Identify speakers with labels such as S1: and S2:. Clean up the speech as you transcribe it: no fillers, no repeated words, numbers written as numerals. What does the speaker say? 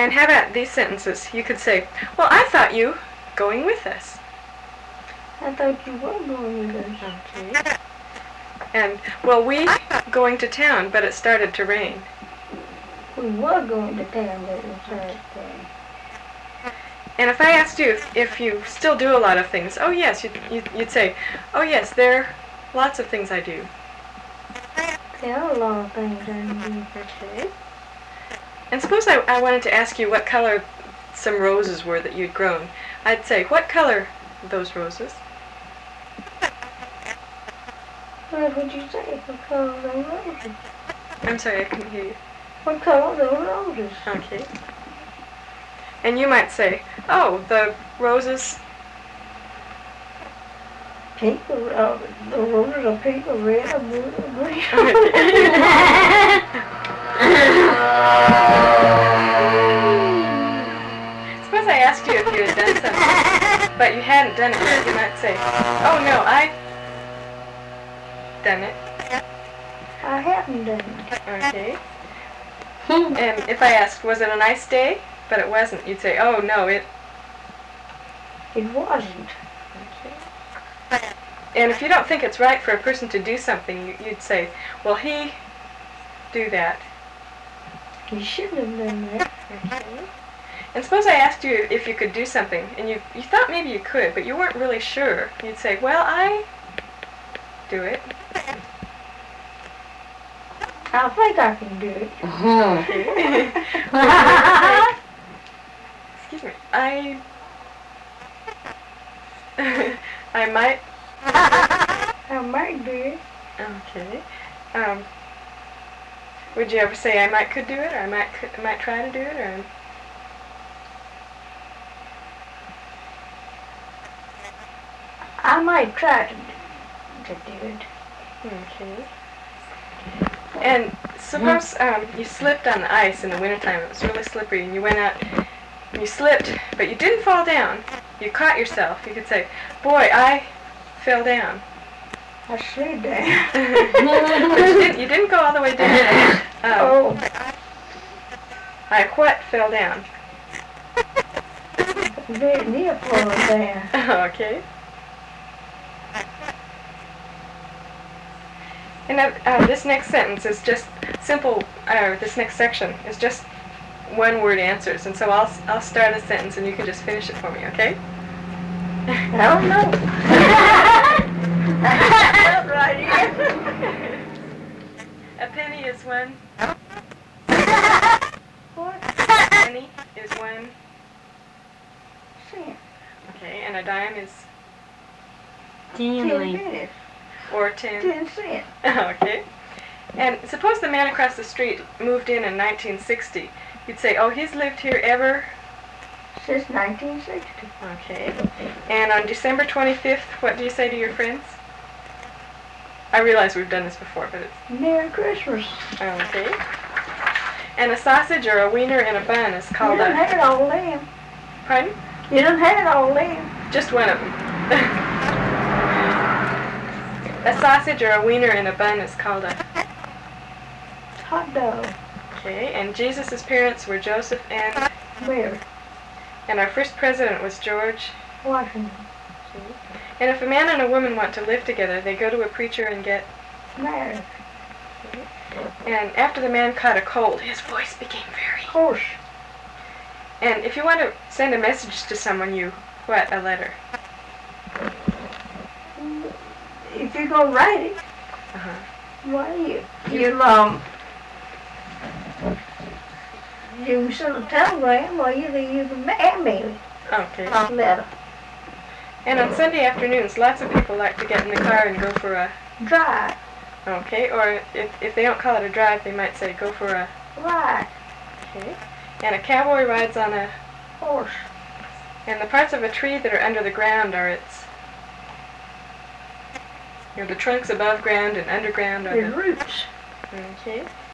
S1: And how about these sentences? You could say, well, I thought you going with us.
S2: I thought you were going with us.
S1: Okay. And, well, we going to town, but it started to rain.
S2: We were going to town, but it started to rain.
S1: And if I asked you if you still do a lot of things, oh yes, you'd say, oh yes, there are lots of things I do.
S2: There are a lot of things I do.
S1: Okay. And suppose I wanted to ask you what color some roses were that you'd grown. I'd say, what color are those roses?
S2: What would you say? What color are those roses?
S1: I'm sorry, I couldn't hear you.
S2: What color are those roses?
S1: Okay. And you might say, oh, the roses.
S2: Pink or the roses are pink or red or blue or green.
S1: Suppose I asked you if you had done something, but you hadn't done it yet. You might say, oh no, I've done it.
S2: I haven't done it.
S1: Okay. And if I asked, was it a nice day? But it wasn't. You'd say, oh no, it
S2: wasn't.
S1: Okay. And if you don't think it's right for a person to do something, you'd say, well, he do that.
S2: He shouldn't have done that.
S1: Okay. And suppose I asked you if you could do something, and you thought maybe you could, but you weren't really sure. You'd say, well, I do it.
S2: I think I can do it.
S1: Okay. Excuse me. I might.
S2: I might do it.
S1: Okay. Would you ever say I might could do it, or I might try to do it, or?
S2: I might try to do it.
S1: Okay. And suppose you slipped on the ice in the wintertime. It was really slippery, and you went out and you slipped, but you didn't fall down. You caught yourself. You could say, boy, I fell down.
S2: I slid down.
S1: But you didn't go all the way down. I what fell down?
S2: Very near falling down.
S1: Okay. And this next sentence is just simple. This next section is just one-word answers, and so I'll start a sentence, and you can just finish it for me, okay?
S2: I don't know. Right here.
S1: A penny is one.
S2: What?
S1: A penny is one.
S2: Cent.
S1: Okay, and a dime is
S2: 10 minutes.
S1: or 10.
S2: 10 cents.
S1: Okay. And suppose the man across the street moved in 1960. You'd say, oh, he's lived here ever?
S2: Since 1960.
S1: Okay. And on December 25th, what do you say to your friends? I realize we've done this before, but it's...
S2: Merry Christmas.
S1: Okay. And a sausage or a wiener in a bun is called
S2: You done had all them.
S1: Pardon?
S2: You done had all them.
S1: Just one of them. A sausage or a wiener in a bun is called a...
S2: Hot dog.
S1: Okay, and Jesus' parents were Joseph and...
S2: Mary.
S1: And our first president was George...
S2: Washington.
S1: And if a man and a woman want to live together, they go to a preacher and get...
S2: Married.
S1: And after the man caught a cold, his voice became very...
S2: Horse.
S1: And if you want to send a message to someone, you... What? A letter.
S2: If you're going to write it,
S1: Uh-huh.
S2: why you can send a telegram or you can mail it.
S1: Okay.
S2: Letter.
S1: And on Sunday afternoons, lots of people like to get in the car and go for a...
S2: Drive.
S1: Okay, or if they don't call it a drive, they might say go for a...
S2: Ride.
S1: Okay. And a cowboy rides on a...
S2: Horse.
S1: And the parts of a tree that are under the ground are its... You know, the trunks above ground and underground are
S2: The
S1: the...
S2: roots.
S1: Okay.